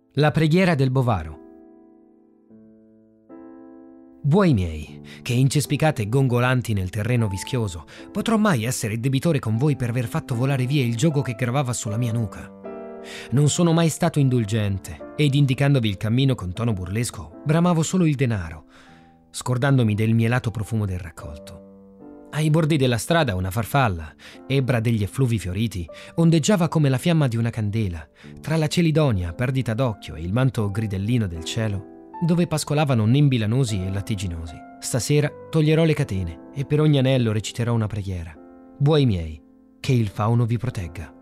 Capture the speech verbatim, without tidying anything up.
La preghiera del bovaro. Buoi miei, che incespicate e gongolanti nel terreno vischioso, potrò mai essere debitore con voi per aver fatto volare via il giogo che gravava sulla mia nuca? Non sono mai stato indulgente, ed indicandovi il cammino con tono burlesco, bramavo solo il denaro, scordandomi del mielato profumo del raccolto. Ai bordi della strada una farfalla, ebbra degli effluvi fioriti, ondeggiava come la fiamma di una candela, tra la celidonia perdita d'occhio e il manto gridellino del cielo, dove pascolavano nembi lanosi e lattiginosi. Stasera toglierò le catene e per ogni anello reciterò una preghiera. Buoi miei, che il fauno vi protegga.